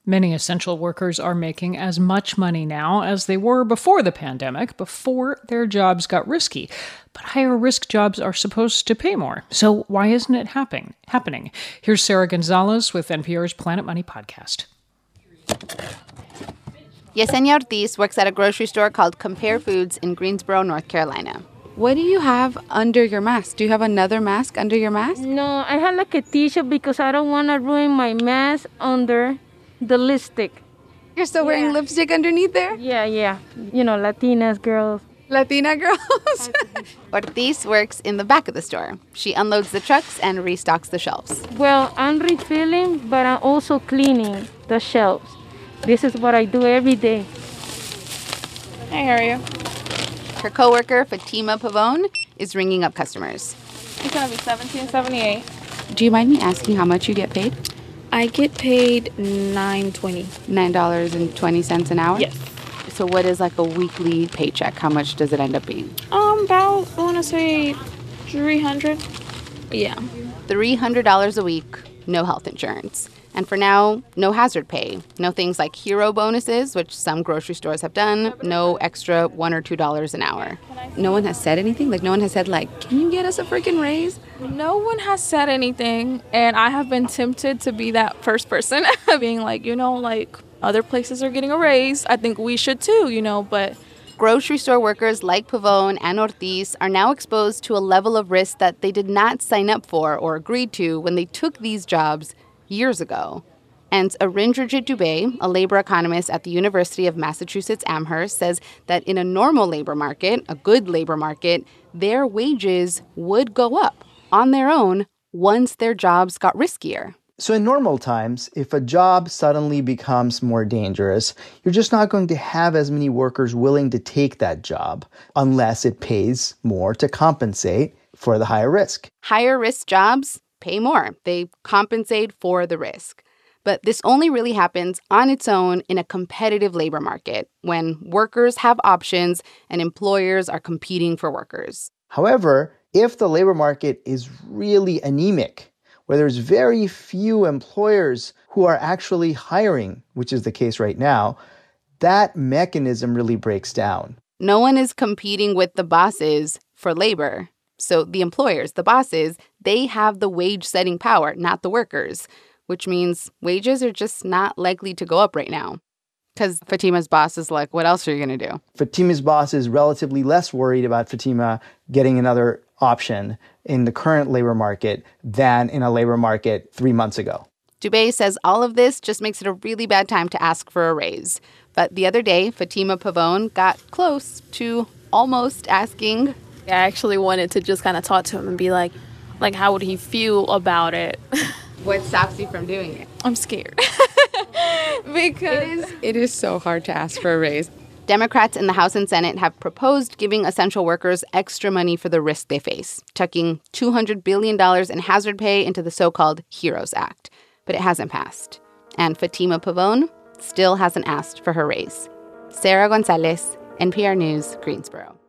Many essential workers are making as much money now as they were before the pandemic, before their jobs got risky. But higher risk jobs are supposed to pay more. So why isn't it happening? Here's Sarah Gonzalez with NPR's Planet Money podcast. Yesenia Ortiz works at a grocery store called Compare Foods in Greensboro, North Carolina. What do you have under your mask? Do you have another mask under your mask? No, I have like a t-shirt because I don't want to ruin my mask under the lipstick. You're still wearing lipstick underneath there? Yeah. You know, Latinas girls. Latina girls. Ortiz works in the back of the store. She unloads the trucks and restocks the shelves. Well, I'm refilling, but I'm also cleaning the shelves. This is what I do every day. Hey, how are you? Her coworker, Fatima Pavone, is ringing up customers. It's going to be $17.78. Do you mind me asking how much you get paid? I get paid $9.20. $9.20 an hour? Yes. So what is like a weekly paycheck? How much does it end up being? About, I want to say $300. Yeah. $300 a week, no health insurance. And for now, no hazard pay. No things like hero bonuses, which some grocery stores have done. No extra $1 or $2 an hour. No one has said anything? Like, no one has said, like, can you get us a freaking raise? No one has said anything, and I have been tempted to be that first person, being like, like, other places are getting a raise. I think we should too, but... Grocery store workers like Pavone and Ortiz are now exposed to a level of risk that they did not sign up for or agree to when they took these jobs years ago. And Arindrajit Dubey, a labor economist at the University of Massachusetts Amherst, says that in a normal labor market, a good labor market, their wages would go up on their own once their jobs got riskier. So in normal times, if a job suddenly becomes more dangerous, you're just not going to have as many workers willing to take that job unless it pays more to compensate for the higher risk. Higher risk jobs pay more. They compensate for the risk. But this only really happens on its own in a competitive labor market when workers have options and employers are competing for workers. However, if the labor market is really anemic, where there's very few employers who are actually hiring, which is the case right now, that mechanism really breaks down. No one is competing with the bosses for labor. So the employers, the bosses, they have the wage-setting power, not the workers, which means wages are just not likely to go up right now. Because Fatima's boss is like, what else are you going to do? Fatima's boss is relatively less worried about Fatima getting another option in the current labor market than in a labor market 3 months ago. Dubey says all of this just makes it a really bad time to ask for a raise. But the other day, Fatima Pavone got close to almost asking. I actually wanted to just kind of talk to him and be like, how would he feel about it? What stops you from doing it? I'm scared. Because it is so hard to ask for a raise. Democrats in the House and Senate have proposed giving essential workers extra money for the risk they face, tucking $200 billion in hazard pay into the so-called HEROES Act. But it hasn't passed. And Fatima Pavone still hasn't asked for her raise. Sarah Gonzalez, NPR News, Greensboro.